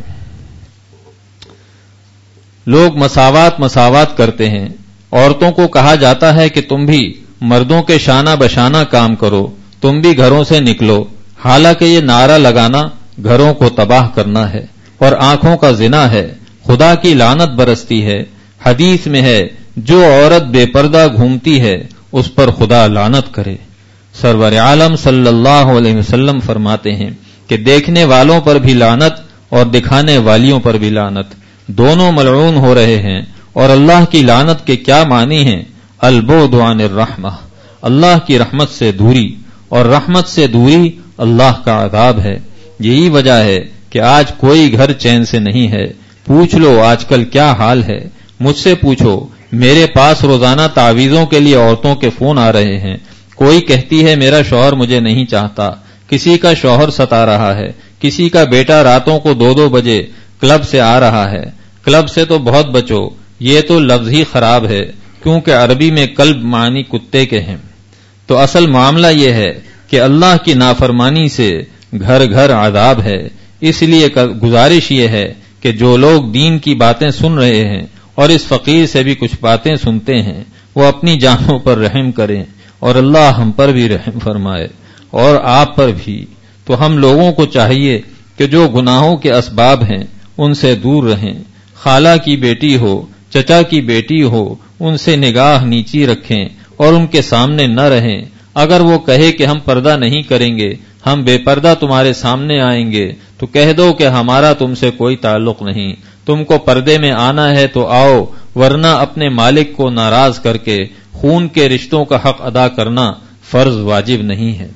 لوگ مساوات کرتے ہیں۔ عورتوں کو کہا جاتا ہے کہ تم بھی مردوں کے شانہ بشانہ کام کرو، تم بھی گھروں سے نکلو، حالانکہ یہ نعرہ لگانا گھروں کو تباہ کرنا ہے اور آنکھوں کا زنا ہے، خدا کی لعنت برستی ہے۔ حدیث میں ہے جو عورت بے پردہ گھومتی ہے اس پر خدا لعنت کرے۔ سرور عالم صلی اللہ علیہ وسلم فرماتے ہیں کہ دیکھنے والوں پر بھی لعنت اور دکھانے والیوں پر بھی لعنت، دونوں ملعون ہو رہے ہیں۔ اور اللہ کی لعنت کے کیا معنی ہیں؟ البعد عن الرحمہ، اللہ کی رحمت سے دوری، اور رحمت سے دوری اللہ کا عذاب ہے۔ یہی وجہ ہے کہ آج کوئی گھر چین سے نہیں ہے۔ پوچھ لو آج کل کیا حال ہے، مجھ سے پوچھو، میرے پاس روزانہ تعویذوں کے لیے عورتوں کے فون آ رہے ہیں۔ کوئی کہتی ہے میرا شوہر مجھے نہیں چاہتا، کسی کا شوہر ستا رہا ہے، کسی کا بیٹا راتوں کو 2-2 بجے کلب سے آ رہا ہے۔ کلب سے تو بہت بچو، یہ تو لفظ ہی خراب ہے، کیونکہ عربی میں کلب معنی کتے کے ہیں۔ تو اصل معاملہ یہ ہے کہ اللہ کی نافرمانی سے گھر گھر عذاب ہے۔ اس لیے گزارش یہ ہے کہ جو لوگ دین کی باتیں سن رہے ہیں اور اس فقیر سے بھی کچھ باتیں سنتے ہیں، وہ اپنی جانوں پر رحم کریں، اور اللہ ہم پر بھی رحم فرمائے اور آپ پر بھی۔ تو ہم لوگوں کو چاہیے کہ جو گناہوں کے اسباب ہیں ان سے دور رہیں۔ خالہ کی بیٹی ہو، چچا کی بیٹی ہو، ان سے نگاہ نیچی رکھیں اور ان کے سامنے نہ رہیں۔ اگر وہ کہے کہ ہم پردہ نہیں کریں گے، ہم بے پردہ تمہارے سامنے آئیں گے، تو کہہ دو کہ ہمارا تم سے کوئی تعلق نہیں، تم کو پردے میں آنا ہے تو آؤ، ورنہ اپنے مالک کو ناراض کر کے خون کے رشتوں کا حق ادا کرنا فرض واجب نہیں ہے۔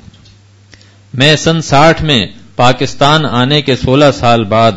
میں سن 60 میں پاکستان آنے کے 16 سال بعد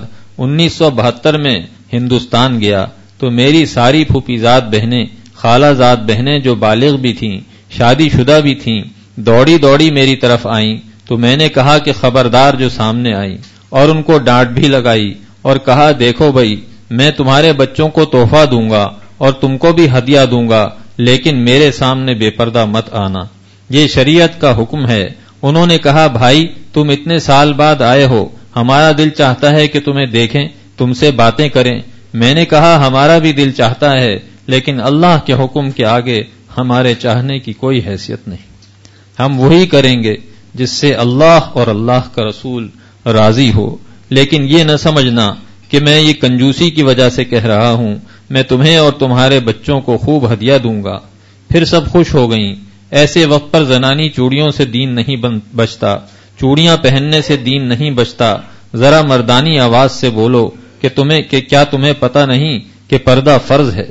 1972 میں ہندوستان گیا تو میری ساری پھوپھی زاد بہنیں، خالہ زاد بہنیں جو بالغ بھی تھیں، شادی شدہ بھی تھیں، دوڑی دوڑی میری طرف آئیں، تو میں نے کہا کہ خبردار جو سامنے آئی، اور ان کو ڈانٹ بھی لگائی اور کہا دیکھو بھائی، میں تمہارے بچوں کو تحفہ دوں گا اور تم کو بھی ہدیہ دوں گا، لیکن میرے سامنے بے پردہ مت آنا، یہ شریعت کا حکم ہے۔ انہوں نے کہا بھائی تم اتنے سال بعد آئے ہو، ہمارا دل چاہتا ہے کہ تمہیں دیکھیں، تم سے باتیں کریں۔ میں نے کہا ہمارا بھی دل چاہتا ہے، لیکن اللہ کے حکم کے آگے ہمارے چاہنے کی کوئی حیثیت نہیں۔ ہم وہی کریں گے جس سے اللہ اور اللہ کا رسول راضی ہو۔ لیکن یہ نہ سمجھنا کہ میں یہ کنجوسی کی وجہ سے کہہ رہا ہوں، میں تمہیں اور تمہارے بچوں کو خوب ہدیہ دوں گا۔ پھر سب خوش ہو گئیں۔ ایسے وقت پر زنانی چوڑیوں سے دین نہیں بچتا، چوڑیاں پہننے سے دین نہیں بچتا۔ ذرا مردانی آواز سے بولو کہ کیا تمہیں پتہ نہیں کہ پردہ فرض ہے؟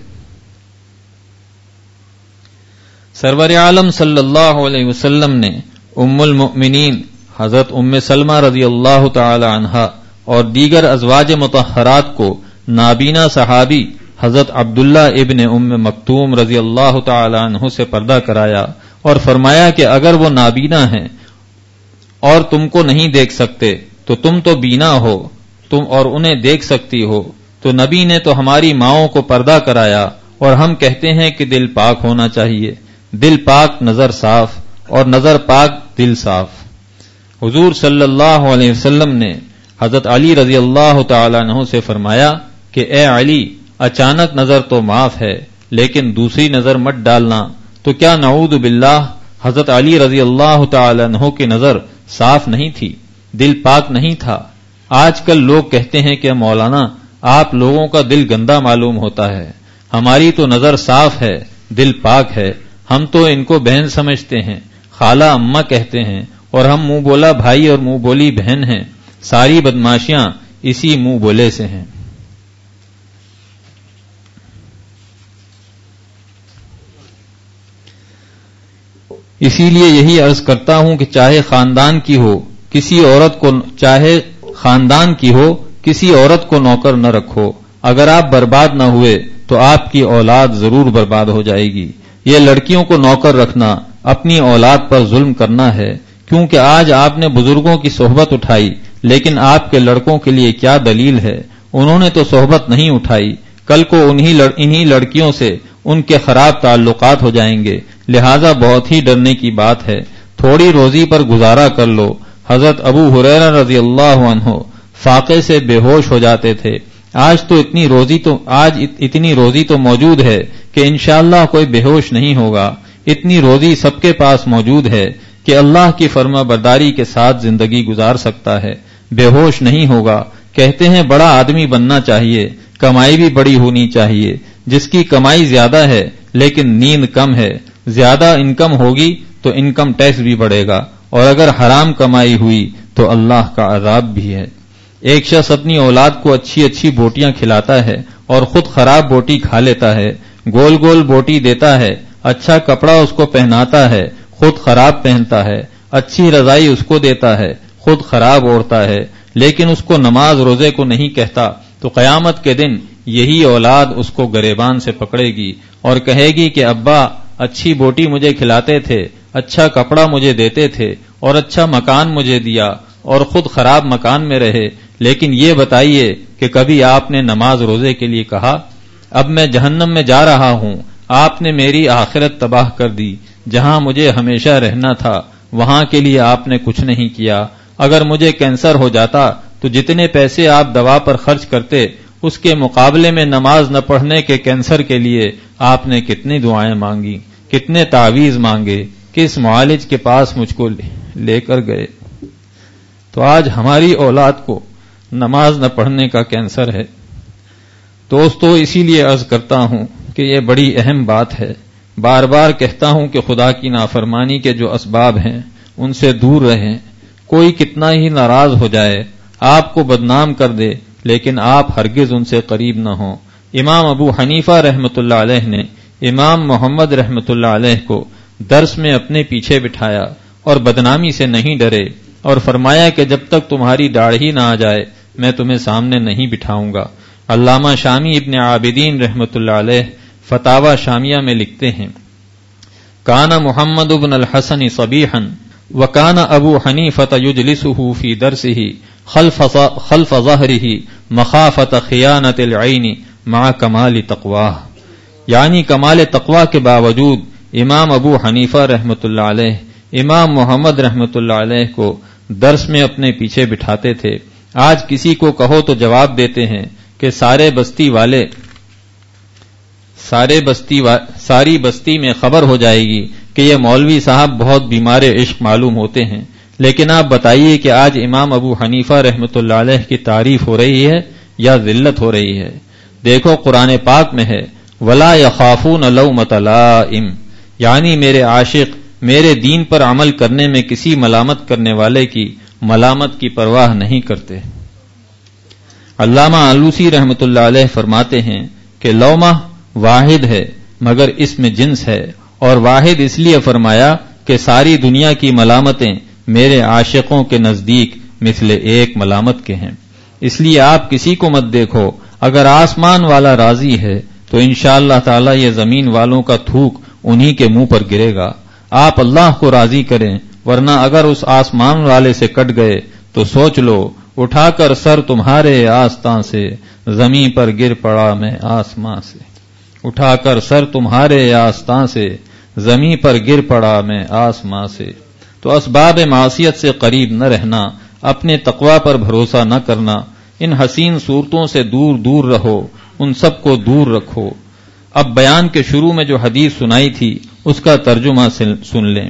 سرور عالم صلی اللہ علیہ وسلم نے ام المؤمنین حضرت ام سلمہ رضی اللہ تعالی عنہا اور دیگر ازواج مطہرات کو نابینا صحابی حضرت عبداللہ ابن ام مکتوم رضی اللہ تعالی عنہ سے پردہ کرایا اور فرمایا کہ اگر وہ نابینا ہیں اور تم کو نہیں دیکھ سکتے تو تم تو بینا ہو، تم اور انہیں دیکھ سکتی ہو۔ تو نبی نے تو ہماری ماؤں کو پردہ کرایا، اور ہم کہتے ہیں کہ دل پاک ہونا چاہیے۔ دل پاک نظر صاف، اور نظر پاک دل صاف۔ حضور صلی اللہ علیہ وسلم نے حضرت علی رضی اللہ تعالیٰ عنہ سے فرمایا کہ اے علی، اچانک نظر تو معاف ہے، لیکن دوسری نظر مت ڈالنا۔ تو کیا نعوذ باللہ حضرت علی رضی اللہ تعالی عنہ کی نظر صاف نہیں تھی، دل پاک نہیں تھا۔ آج کل لوگ کہتے ہیں کہ مولانا آپ لوگوں کا دل گندا معلوم ہوتا ہے، ہماری تو نظر صاف ہے، دل پاک ہے، ہم تو ان کو بہن سمجھتے ہیں، خالہ اماں کہتے ہیں، اور ہم منہ بولا بھائی اور منہ بولی بہن ہیں، ساری بدماشیاں اسی منہ بولے سے ہیں۔ اسی لیے یہی عرض کرتا ہوں کہ چاہے خاندان کی ہو کسی عورت کو نوکر نہ رکھو، اگر آپ برباد نہ ہوئے تو آپ کی اولاد ضرور برباد ہو جائے گی۔ یہ لڑکیوں کو نوکر رکھنا اپنی اولاد پر ظلم کرنا ہے، کیونکہ آج آپ نے بزرگوں کی صحبت اٹھائی، لیکن آپ کے لڑکوں کے لیے کیا دلیل ہے؟ انہوں نے تو صحبت نہیں اٹھائی، کل کو انہی لڑکیوں سے ان کے خراب تعلقات ہو جائیں گے، لہذا بہت ہی ڈرنے کی بات ہے۔ تھوڑی روزی پر گزارا کر لو۔ حضرت ابو ہریرہ رضی اللہ عنہ فاقے سے بے ہوش ہو جاتے تھے، آج اتنی روزی تو موجود ہے کہ انشاءاللہ کوئی بے ہوش نہیں ہوگا، اتنی روزی سب کے پاس موجود ہے کہ اللہ کی فرما برداری کے ساتھ زندگی گزار سکتا ہے، بے ہوش نہیں ہوگا۔ کہتے ہیں بڑا آدمی بننا چاہیے، کمائی بھی بڑی ہونی چاہیے، جس کی کمائی زیادہ ہے لیکن نیند کم ہے، زیادہ انکم ہوگی تو انکم ٹیکس بھی بڑھے گا، اور اگر حرام کمائی ہوئی تو اللہ کا عذاب بھی ہے۔ ایک شخص اپنی اولاد کو اچھی اچھی بوٹیاں کھلاتا ہے اور خود خراب بوٹی کھا لیتا ہے، گول گول بوٹی دیتا ہے، اچھا کپڑا اس کو پہناتا ہے، خود خراب پہنتا ہے، اچھی رضائی اس کو دیتا ہے، خود خراب اوڑھتا ہے، لیکن اس کو نماز روزے کو نہیں کہتا، تو قیامت کے دن یہی اولاد اس کو گریبان سے پکڑے گی اور کہے گی کہ ابا اچھی بوٹی مجھے کھلاتے تھے، اچھا کپڑا مجھے دیتے تھے اور اچھا مکان مجھے دیا، اور خود خراب مکان میں رہے، لیکن یہ بتائیے کہ کبھی آپ نے نماز روزے کے لیے کہا؟ اب میں جہنم میں جا رہا ہوں، آپ نے میری آخرت تباہ کر دی، جہاں مجھے ہمیشہ رہنا تھا وہاں کے لیے آپ نے کچھ نہیں کیا۔ اگر مجھے کینسر ہو جاتا تو جتنے پیسے آپ دوا پر خرچ کرتے اس کے مقابلے میں نماز نہ پڑھنے کے کینسر کے لیے آپ نے کتنی دعائیں مانگی، کتنے تعویذ مانگے، کس معالج کے پاس مجھ کو لے کر گئے۔ تو آج ہماری اولاد کو نماز نہ پڑھنے کا کینسر ہے۔ دوستو، اسی لیے عرض کرتا ہوں کہ یہ بڑی اہم بات ہے، بار بار کہتا ہوں کہ خدا کی نافرمانی کے جو اسباب ہیں ان سے دور رہیں۔ کوئی کتنا ہی ناراض ہو جائے، آپ کو بدنام کر دے، لیکن آپ ہرگز ان سے قریب نہ ہوں۔ امام ابو حنیفہ رحمۃ اللہ علیہ نے امام محمد رحمۃ اللہ علیہ کو درس میں اپنے پیچھے بٹھایا اور بدنامی سے نہیں ڈرے، اور فرمایا کہ جب تک تمہاری داڑھی نہ آ جائے میں تمہیں سامنے نہیں بٹھاؤں گا۔ علامہ شامی ابن عابدین رحمۃ اللہ علیہ فتاوی شامیہ میں لکھتے ہیں، کان محمد بن الحسن صبیحا وکان ابو حنیفہ یجلسہ فی درسہ خلف ظہرہ مخافۃ خیانۃ العین مع کمال تقواہ، یعنی کمال تقوی کے باوجود امام ابو حنیفہ رحمۃ اللہ علیہ امام محمد رحمۃ اللہ علیہ کو درس میں اپنے پیچھے بٹھاتے تھے۔ آج کسی کو کہو تو جواب دیتے ہیں کہ ساری بستی میں خبر ہو جائے گی کہ یہ مولوی صاحب بہت بیمار عشق معلوم ہوتے ہیں، لیکن آپ بتائیے کہ آج امام ابو حنیفہ رحمۃ اللہ علیہ کی تعریف ہو رہی ہے یا ذلت ہو رہی ہے؟ دیکھو قرآن پاک میں ہے، ولا یخافون لومۃ لائم، یعنی میرے عاشق میرے دین پر عمل کرنے میں کسی ملامت کرنے والے کی ملامت کی پرواہ نہیں کرتے۔ علامہ آلوسی رحمۃ اللہ علیہ فرماتے ہیں کہ لومہ واحد ہے مگر اس میں جنس ہے، اور واحد اس لیے فرمایا کہ ساری دنیا کی ملامتیں میرے عاشقوں کے نزدیک مثل ایک ملامت کے ہیں۔ اس لیے آپ کسی کو مت دیکھو، اگر آسمان والا راضی ہے تو انشاءاللہ تعالی یہ زمین والوں کا تھوک انہی کے منہ پر گرے گا۔ آپ اللہ کو راضی کریں، ورنہ اگر اس آسمان والے سے کٹ گئے تو سوچ لو، اٹھا کر سر تمہارے آستاں سے زمین پر گر پڑا میں آسماں سے، اٹھا کر سر تمہارے آستاں سے زمین پر گر پڑا میں آسماں سے۔ تو اسباب معصیت سے قریب نہ رہنا، اپنے تقوی پر بھروسہ نہ کرنا، ان حسین صورتوں سے دور دور رہو، ان سب کو دور رکھو۔ اب بیان کے شروع میں جو حدیث سنائی تھی اس کا ترجمہ سن لیں۔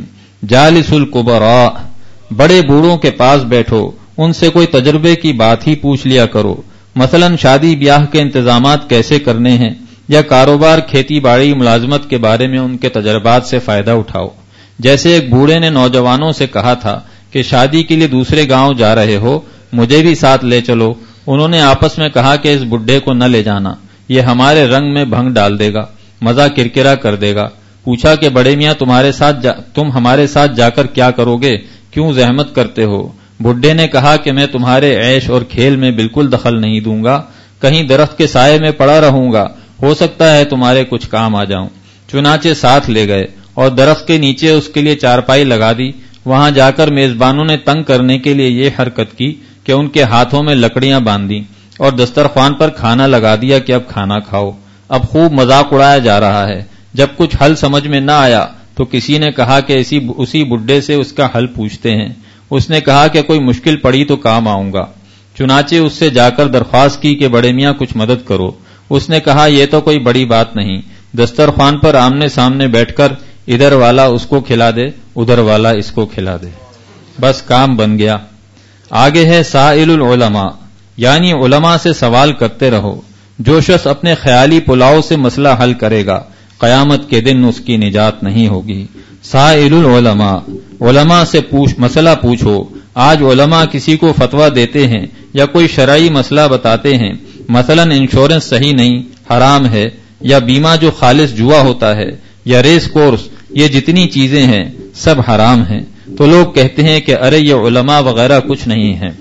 جالس الکبراء، بڑے بوڑھوں کے پاس بیٹھو، ان سے کوئی تجربے کی بات ہی پوچھ لیا کرو، مثلا شادی بیاہ کے انتظامات کیسے کرنے ہیں، یا کاروبار کھیتی باڑی ملازمت کے بارے میں ان کے تجربات سے فائدہ اٹھاؤ۔ جیسے ایک بوڑھے نے نوجوانوں سے کہا تھا کہ شادی کے لیے دوسرے گاؤں جا رہے ہو، مجھے بھی ساتھ لے چلو۔ انہوں نے آپس میں کہا کہ اس بڈھے کو نہ لے جانا، یہ ہمارے رنگ میں بھنگ ڈال دے گا، مزہ کرکرا کر دے گا۔ پوچھا کہ بڑے میاں تم ہمارے ساتھ جا کر کیا کرو گے، کیوں زحمت کرتے ہو؟ بڈھے نے کہا کہ میں تمہارے عیش اور کھیل میں بالکل دخل نہیں دوں گا، کہیں درخت کے سائے میں پڑا رہوں گا، ہو سکتا ہے تمہارے کچھ کام آ جاؤں۔ چنانچہ ساتھ لے گئے اور درخت کے نیچے اس کے لیے چارپائی لگا دی۔ وہاں جا کر میزبانوں نے تنگ کرنے کے لیے یہ حرکت کی کہ ان کے ہاتھوں میں لکڑیاں باندھ دیں اور دسترخوان پر کھانا لگا دیا کہ اب کھانا کھاؤ۔ اب خوب مذاق اڑایا جا رہا ہے۔ جب کچھ حل سمجھ میں نہ آیا تو کسی نے کہا کہ اسی بڈھے سے اس کا حل پوچھتے ہیں۔ اس نے کہا کہ کوئی مشکل پڑی تو کام آؤں گا۔ چنانچہ اس سے جا کر درخواست کی کہ بڑے میاں کچھ مدد کرو۔ اس نے کہا یہ تو کوئی بڑی بات نہیں، دسترخوان پر آمنے سامنے بیٹھ کر ادھر والا اس کو کھلا دے، ادھر والا اس کو کھلا دے، بس کام بن گیا۔ آگے ہے سائل العلماء، یعنی علماء سے سوال کرتے رہو۔ جو شخص اپنے خیالی پلاؤ سے مسئلہ حل کرے گا، قیامت کے دن اس کی نجات نہیں ہوگی۔ سائل العلماء، علماء سے مسئلہ پوچھو۔ آج علماء کسی کو فتویٰ دیتے ہیں یا کوئی شرعی مسئلہ بتاتے ہیں، مثلا انشورنس صحیح نہیں، حرام ہے، یا بیمہ جو خالص جوا ہوتا ہے، یا ریس کورس، یہ جتنی چیزیں ہیں سب حرام ہیں، تو لوگ کہتے ہیں کہ ارے یہ علماء وغیرہ کچھ نہیں ہیں،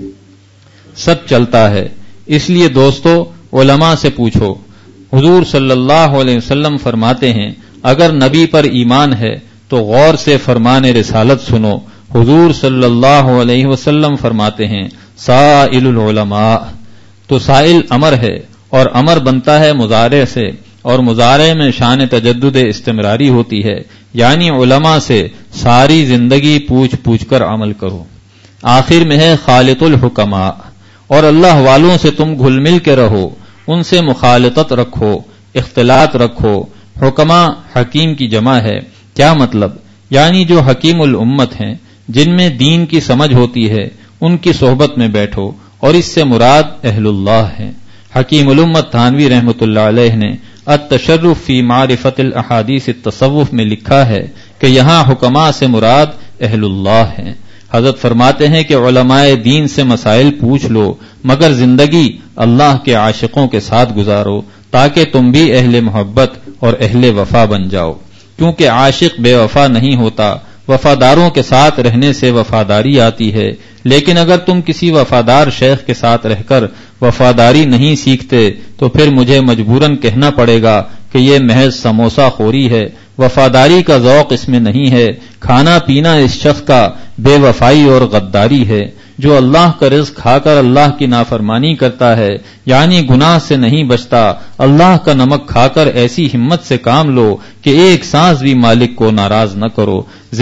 سب چلتا ہے۔ اس لیے دوستو علماء سے پوچھو۔ حضور صلی اللہ علیہ وسلم فرماتے ہیں اگر نبی پر ایمان ہے تو غور سے فرمان رسالت سنو۔ حضور صلی اللہ علیہ وسلم فرماتے ہیں سائل العلماء، تو سائل امر ہے اور امر بنتا ہے مضارع سے، اور مضارع میں شان تجدد استمراری ہوتی ہے، یعنی علماء سے ساری زندگی پوچھ پوچھ کر عمل کرو۔ آخر میں ہے خالط الحکماء، اور اللہ والوں سے تم گھل مل کے رہو، ان سے مخالطت رکھو، اختلاط رکھو۔ حکماء حکیم کی جمع ہے۔ کیا مطلب؟ یعنی جو حکیم الامت ہیں، جن میں دین کی سمجھ ہوتی ہے، ان کی صحبت میں بیٹھو، اور اس سے مراد اہل اللہ ہیں۔ حکیم الامت تھانوی رحمۃ اللہ علیہ نے التشرف فی معرفت الاحادیث التصوف میں لکھا ہے کہ یہاں حکماء سے مراد اہل اللہ ہیں۔ حضرت فرماتے ہیں کہ علماء دین سے مسائل پوچھ لو، مگر زندگی اللہ کے عاشقوں کے ساتھ گزارو، تاکہ تم بھی اہل محبت اور اہل وفا بن جاؤ، کیونکہ عاشق بے وفا نہیں ہوتا، وفاداروں کے ساتھ رہنے سے وفاداری آتی ہے۔ لیکن اگر تم کسی وفادار شیخ کے ساتھ رہ کر وفاداری نہیں سیکھتے تو پھر مجھے مجبوراً کہنا پڑے گا کہ یہ محض سموسہ خوری ہے، وفاداری کا ذوق اس میں نہیں ہے، کھانا پینا اس شخص کا بے وفائی اور غداری ہے۔ جو اللہ کا رزق کھا کر اللہ کی نافرمانی کرتا ہے، یعنی گناہ سے نہیں بچتا، اللہ کا نمک کھا کر ایسی ہمت سے کام لو کہ ایک سانس بھی مالک کو ناراض نہ کرو۔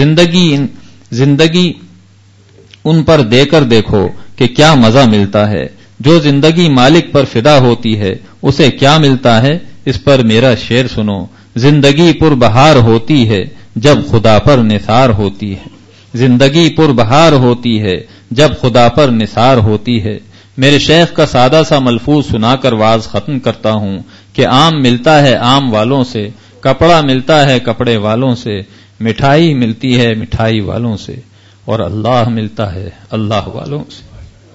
زندگی ان پر دے کر دیکھو کہ کیا مزہ ملتا ہے۔ جو زندگی مالک پر فدا ہوتی ہے اسے کیا ملتا ہے، اس پر میرا شعر سنو۔ زندگی پر بہار ہوتی ہے جب خدا پر نثار ہوتی ہے، زندگی پر بہار ہوتی ہے جب خدا پر نثار ہوتی ہے۔ میرے شیخ کا سادہ سا ملفوظ سنا کر واز ختم کرتا ہوں کہ عام ملتا ہے عام والوں سے، کپڑا ملتا ہے کپڑے والوں سے، مٹھائی ملتی ہے مٹھائی والوں سے، اور اللہ ملتا ہے اللہ والوں سے۔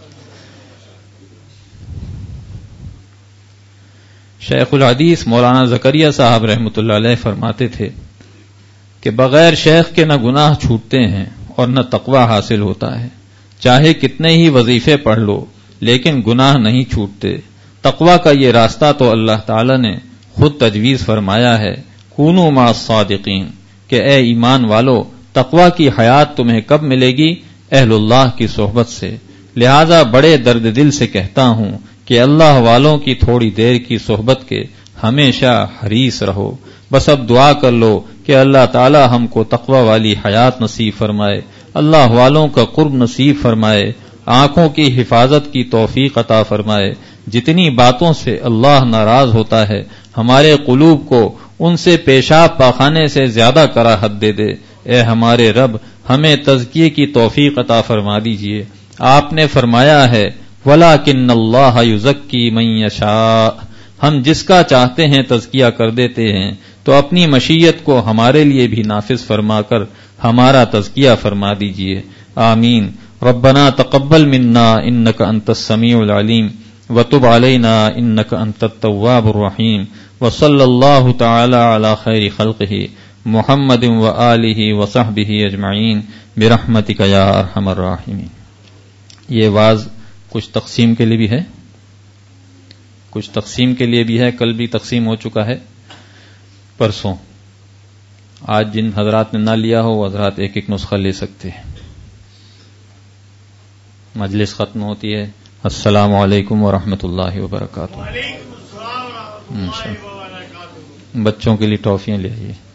شیخ الحدیث مولانا زکریا صاحب رحمۃ اللہ علیہ فرماتے تھے کہ بغیر شیخ کے نہ گناہ چھوٹتے ہیں اور نہ تقوی حاصل ہوتا ہے۔ چاہے کتنے ہی وظیفے پڑھ لو لیکن گناہ نہیں چھوٹتے۔ تقوی کا یہ راستہ تو اللہ تعالی نے خود تجویز فرمایا ہے، کونوا مع الصادقین، کہ اے ایمان والو تقوی کی حیات تمہیں کب ملے گی؟ اہل اللہ کی صحبت سے۔ لہذا بڑے درد دل سے کہتا ہوں کہ اللہ والوں کی تھوڑی دیر کی صحبت کے ہمیشہ حریص رہو۔ بس اب دعا کر لو کہ اللہ تعالی ہم کو تقوی والی حیات نصیب فرمائے، اللہ والوں کا قرب نصیب فرمائے، آنکھوں کی حفاظت کی توفیق عطا فرمائے۔ جتنی باتوں سے اللہ ناراض ہوتا ہے ہمارے قلوب کو ان سے پیشاب پاخانے سے زیادہ کراہت دے دے۔ اے ہمارے رب، ہمیں تزکیے کی توفیق عطا فرما دیجئے۔ آپ نے فرمایا ہے وَلَٰكِنَّ اللَّهَ يُزَكِّي مَن يَشَاءُ، ہم جس کا چاہتے ہیں تزکیہ کر دیتے ہیں، تو اپنی مشیت کو ہمارے لیے بھی نافذ فرما کر ہمارا تزکیہ فرما دیجئے، آمین۔ ربنا تقبل منا انك انت السميع العليم وتب علينا انك انت التواب الرحيم وصلى الله تعالى على خير خلقه محمد وآلہ وصحبہ اجمعین برحمتک یا ارحم الراحمین۔ یہ واز کچھ تقسیم کے لیے بھی ہے، کچھ تقسیم کے لیے بھی ہے، کل بھی تقسیم ہو چکا ہے، پرسوں۔ آج جن حضرات نے نہ لیا ہو وہ حضرات ایک ایک نسخہ لے سکتے ہیں۔ مجلس ختم ہوتی ہے۔ السلام علیکم ورحمۃ اللہ وبرکاتہ۔ بچوں کے لیے ٹافیاں لے آئیے۔